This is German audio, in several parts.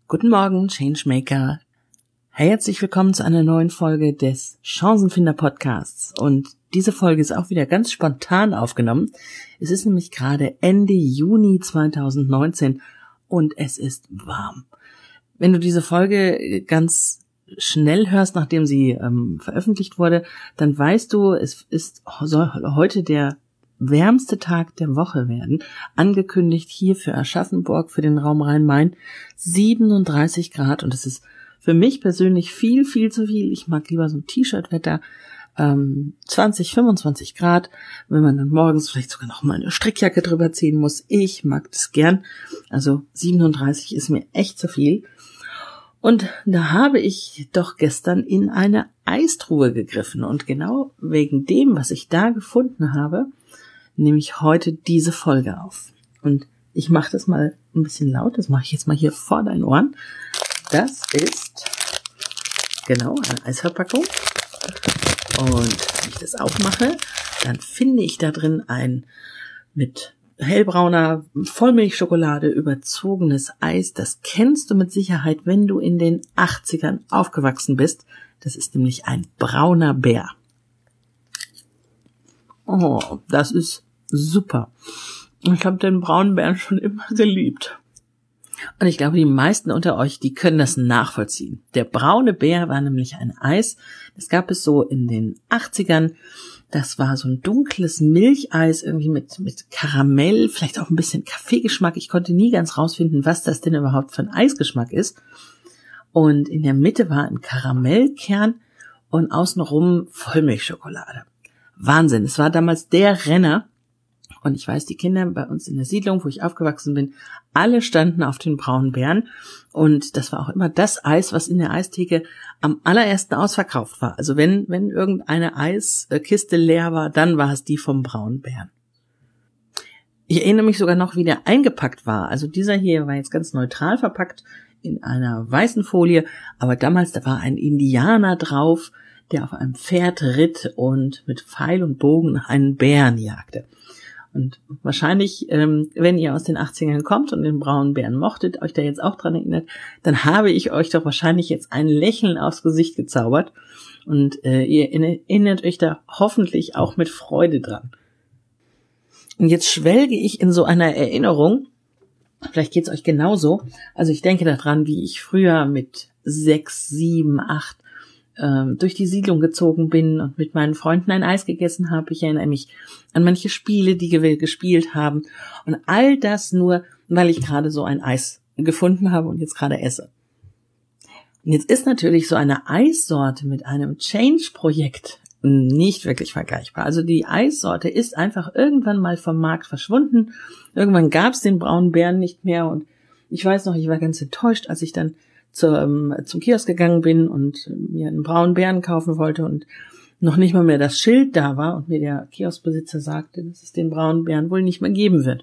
Guten Morgen, Changemaker. Herzlich willkommen zu einer neuen Folge des Chancenfinder Podcasts. Und diese Folge ist auch wieder ganz spontan aufgenommen. Es ist nämlich gerade Ende Juni 2019 und es ist warm. Wenn du diese Folge ganz schnell hörst, nachdem sie veröffentlicht wurde, dann weißt du, soll heute der wärmste Tag der Woche werden, angekündigt hier für Aschaffenburg, für den Raum Rhein-Main, 37 Grad und das ist für mich persönlich viel, viel zu viel. Ich mag lieber so ein T-Shirt-Wetter, 20, 25 Grad, wenn man dann morgens vielleicht sogar noch mal eine Strickjacke drüber ziehen muss. Ich mag das gern, also 37 ist mir echt zu viel. Und da habe ich doch gestern in eine Eistruhe gegriffen und genau wegen dem, was ich da gefunden habe, nehme ich heute diese Folge auf. Und ich mache das mal ein bisschen laut, das mache ich jetzt mal hier vor deinen Ohren. Das ist genau eine Eisverpackung. Und wenn ich das aufmache, dann finde ich da drin ein mit hellbrauner Vollmilchschokolade überzogenes Eis. Das kennst du mit Sicherheit, wenn du in den 80ern aufgewachsen bist. Das ist nämlich ein brauner Bär. Oh, das ist super. Ich habe den braunen Bären schon immer geliebt. Und ich glaube, die meisten unter euch, die können das nachvollziehen. Der braune Bär war nämlich ein Eis. Das gab es so in den 80ern. Das war so ein dunkles Milcheis, irgendwie mit Karamell, vielleicht auch ein bisschen Kaffeegeschmack. Ich konnte nie ganz rausfinden, was das denn überhaupt für ein Eisgeschmack ist. Und in der Mitte war ein Karamellkern und außenrum Vollmilchschokolade. Wahnsinn, es war damals der Renner. Und ich weiß, die Kinder bei uns in der Siedlung, wo ich aufgewachsen bin, alle standen auf den braunen Bären. Und das war auch immer das Eis, was in der Eistheke am allerersten ausverkauft war. Also wenn irgendeine Eiskiste leer war, dann war es die vom braunen Bären. Ich erinnere mich sogar noch, wie der eingepackt war. Also dieser hier war jetzt ganz neutral verpackt in einer weißen Folie. Aber damals, da war ein Indianer drauf, der auf einem Pferd ritt und mit Pfeil und Bogen einen Bären jagte. Und wahrscheinlich, wenn ihr aus den 80ern kommt und den braunen Bären mochtet, euch da jetzt auch dran erinnert, dann habe ich euch doch wahrscheinlich jetzt ein Lächeln aufs Gesicht gezaubert. Und ihr erinnert euch da hoffentlich auch mit Freude dran. Und jetzt schwelge ich in so einer Erinnerung, vielleicht geht's euch genauso. Also ich denke daran, wie ich früher mit 6, 7, 8 durch die Siedlung gezogen bin und mit meinen Freunden ein Eis gegessen habe. Ich erinnere mich an manche Spiele, die wir gespielt haben. Und all das nur, weil ich gerade so ein Eis gefunden habe und jetzt gerade esse. Und jetzt ist natürlich so eine Eissorte mit einem Change-Projekt nicht wirklich vergleichbar. Also die Eissorte ist einfach irgendwann mal vom Markt verschwunden. Irgendwann gab es den braunen Bären nicht mehr. Und ich weiß noch, ich war ganz enttäuscht, als ich dann zum Kiosk gegangen bin und mir einen braunen Bären kaufen wollte und noch nicht mal mehr das Schild da war und mir der Kioskbesitzer sagte, dass es den braunen Bären wohl nicht mehr geben wird.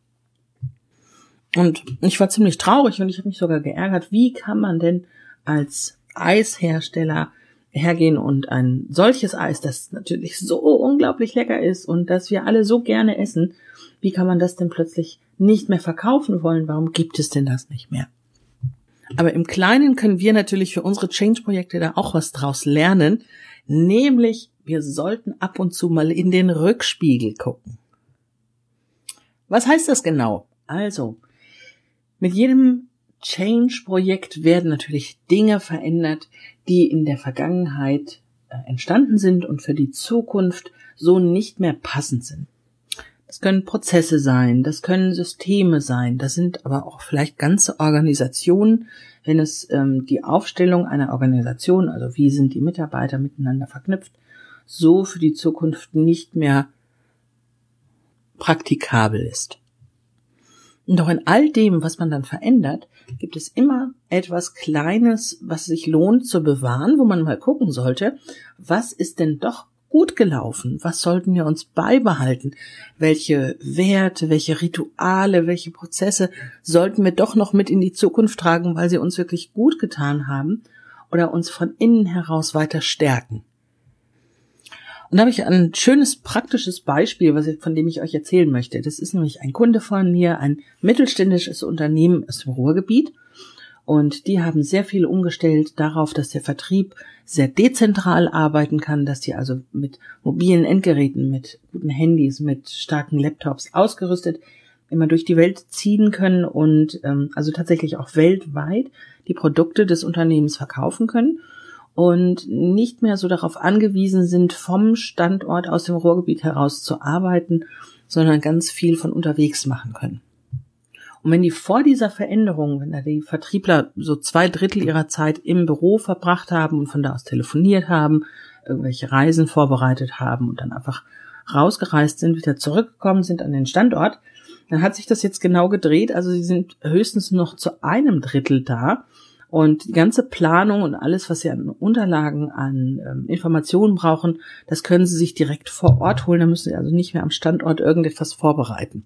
Und ich war ziemlich traurig und ich habe mich sogar geärgert, wie kann man denn als Eishersteller hergehen und ein solches Eis, das natürlich so unglaublich lecker ist und das wir alle so gerne essen, wie kann man das denn plötzlich nicht mehr verkaufen wollen? Warum gibt es denn das nicht mehr? Aber im Kleinen können wir natürlich für unsere Change-Projekte da auch was draus lernen, nämlich wir sollten ab und zu mal in den Rückspiegel gucken. Was heißt das genau? Also, mit jedem Change-Projekt werden natürlich Dinge verändert, die in der Vergangenheit entstanden sind und für die Zukunft so nicht mehr passend sind. Das können Prozesse sein, das können Systeme sein, das sind aber auch vielleicht ganze Organisationen, wenn es die Aufstellung einer Organisation, also wie sind die Mitarbeiter miteinander verknüpft, so für die Zukunft nicht mehr praktikabel ist. Und doch in all dem, was man dann verändert, gibt es immer etwas Kleines, was sich lohnt zu bewahren, wo man mal gucken sollte, was ist denn doch gut gelaufen? Was sollten wir uns beibehalten? Welche Werte, welche Rituale, welche Prozesse sollten wir doch noch mit in die Zukunft tragen, weil sie uns wirklich gut getan haben oder uns von innen heraus weiter stärken? Und da habe ich ein schönes, praktisches Beispiel, von dem ich euch erzählen möchte. Das ist nämlich ein Kunde von mir, ein mittelständisches Unternehmen aus dem Ruhrgebiet. Und die haben sehr viel umgestellt darauf, dass der Vertrieb sehr dezentral arbeiten kann, dass die also mit mobilen Endgeräten, mit guten Handys, mit starken Laptops ausgerüstet immer durch die Welt ziehen können und also tatsächlich auch weltweit die Produkte des Unternehmens verkaufen können und nicht mehr so darauf angewiesen sind, vom Standort aus dem Ruhrgebiet heraus zu arbeiten, sondern ganz viel von unterwegs machen können. Und wenn die vor dieser Veränderung, wenn da die Vertriebler so 2/3 ihrer Zeit im Büro verbracht haben und von da aus telefoniert haben, irgendwelche Reisen vorbereitet haben und dann einfach rausgereist sind, wieder zurückgekommen sind an den Standort, dann hat sich das jetzt genau gedreht. Also sie sind höchstens noch zu 1/3 da. Und die ganze Planung und alles, was sie an Unterlagen, an Informationen brauchen, das können sie sich direkt vor Ort holen. Da müssen sie also nicht mehr am Standort irgendetwas vorbereiten.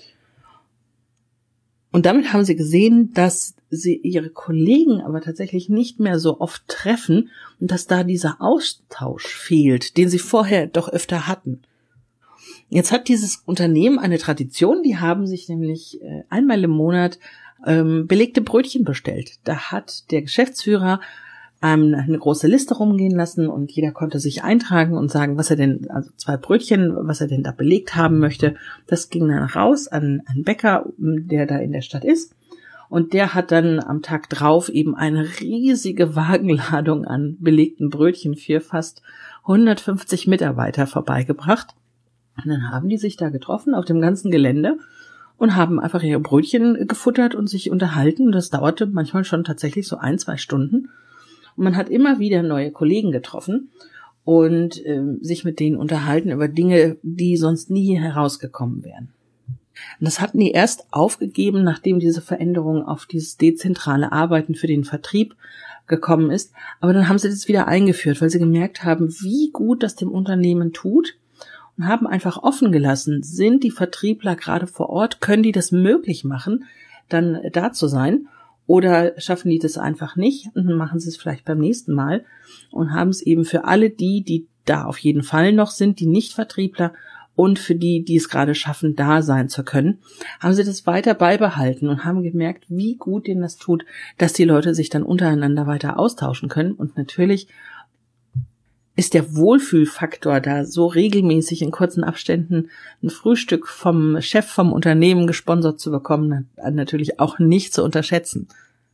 Und damit haben sie gesehen, dass sie ihre Kollegen aber tatsächlich nicht mehr so oft treffen und dass da dieser Austausch fehlt, den sie vorher doch öfter hatten. Jetzt hat dieses Unternehmen eine Tradition, die haben sich nämlich einmal im Monat belegte Brötchen bestellt. Da hat der Geschäftsführer eine große Liste rumgehen lassen und jeder konnte sich eintragen und sagen, was er denn, also 2 Brötchen, was er denn da belegt haben möchte. Das ging dann raus an einen Bäcker, der da in der Stadt ist. Und der hat dann am Tag drauf eben eine riesige Wagenladung an belegten Brötchen für fast 150 Mitarbeiter vorbeigebracht. Und dann haben die sich da getroffen auf dem ganzen Gelände und haben einfach ihre Brötchen gefuttert und sich unterhalten. Das dauerte manchmal schon tatsächlich so 1-2 Stunden. Und man hat immer wieder neue Kollegen getroffen und sich mit denen unterhalten über Dinge, die sonst nie herausgekommen wären. Und das hatten die erst aufgegeben, nachdem diese Veränderung auf dieses dezentrale Arbeiten für den Vertrieb gekommen ist. Aber dann haben sie das wieder eingeführt, weil sie gemerkt haben, wie gut das dem Unternehmen tut. Und haben einfach offen gelassen, sind die Vertriebler gerade vor Ort, können die das möglich machen, dann da zu sein, oder schaffen die das einfach nicht und dann machen sie es vielleicht beim nächsten Mal und haben es eben für alle die da auf jeden Fall noch sind, die Nicht-Vertriebler und für die es gerade schaffen, da sein zu können, haben sie das weiter beibehalten und haben gemerkt, wie gut denen das tut, dass die Leute sich dann untereinander weiter austauschen können und natürlich ist der Wohlfühlfaktor da so regelmäßig in kurzen Abständen ein Frühstück vom Chef vom Unternehmen gesponsert zu bekommen, natürlich auch nicht zu unterschätzen.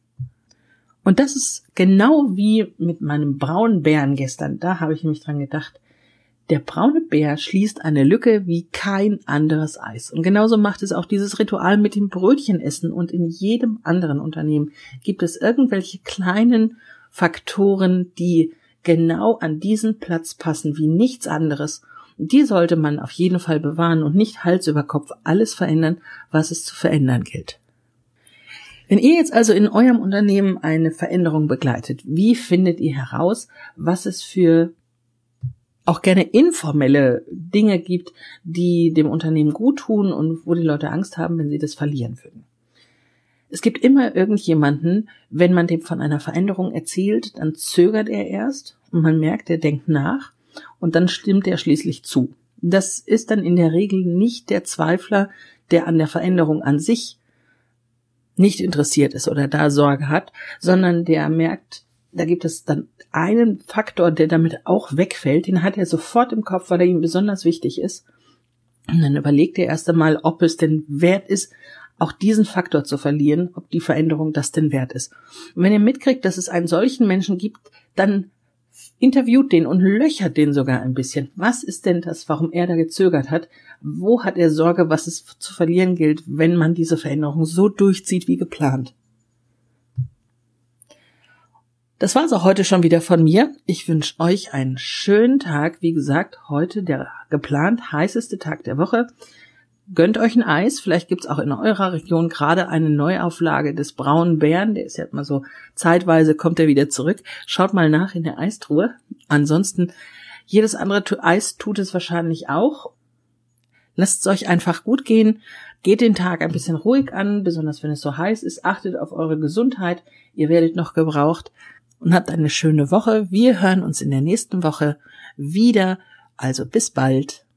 Und das ist genau wie mit meinem braunen Bären gestern. Da habe ich nämlich dran gedacht, der braune Bär schließt eine Lücke wie kein anderes Eis. Und genauso macht es auch dieses Ritual mit dem Brötchenessen. Und in jedem anderen Unternehmen gibt es irgendwelche kleinen Faktoren, die genau an diesen Platz passen wie nichts anderes. Die sollte man auf jeden Fall bewahren und nicht Hals über Kopf alles verändern, was es zu verändern gilt. Wenn ihr jetzt also in eurem Unternehmen eine Veränderung begleitet, wie findet ihr heraus, was es für auch gerne informelle Dinge gibt, die dem Unternehmen gut tun und wo die Leute Angst haben, wenn sie das verlieren würden? Es gibt immer irgendjemanden, wenn man dem von einer Veränderung erzählt, dann zögert er erst und man merkt, er denkt nach und dann stimmt er schließlich zu. Das ist dann in der Regel nicht der Zweifler, der an der Veränderung an sich nicht interessiert ist oder da Sorge hat, sondern der merkt, da gibt es dann einen Faktor, der damit auch wegfällt, den hat er sofort im Kopf, weil er ihm besonders wichtig ist. Und dann überlegt er erst einmal, ob es denn wert ist, auch diesen Faktor zu verlieren, ob die Veränderung das denn wert ist. Und wenn ihr mitkriegt, dass es einen solchen Menschen gibt, dann interviewt den und löchert den sogar ein bisschen. Was ist denn das, warum er da gezögert hat? Wo hat er Sorge, was es zu verlieren gilt, wenn man diese Veränderung so durchzieht wie geplant? Das war's auch heute schon wieder von mir. Ich wünsche euch einen schönen Tag. Wie gesagt, heute der geplant heißeste Tag der Woche. Gönnt euch ein Eis, vielleicht gibt's auch in eurer Region gerade eine Neuauflage des braunen Bären, der ist ja immer so, zeitweise kommt er wieder zurück. Schaut mal nach in der Eistruhe. Ansonsten, jedes andere Eis tut es wahrscheinlich auch. Lasst es euch einfach gut gehen, geht den Tag ein bisschen ruhig an, besonders wenn es so heiß ist, achtet auf eure Gesundheit, ihr werdet noch gebraucht und habt eine schöne Woche. Wir hören uns in der nächsten Woche wieder, also bis bald.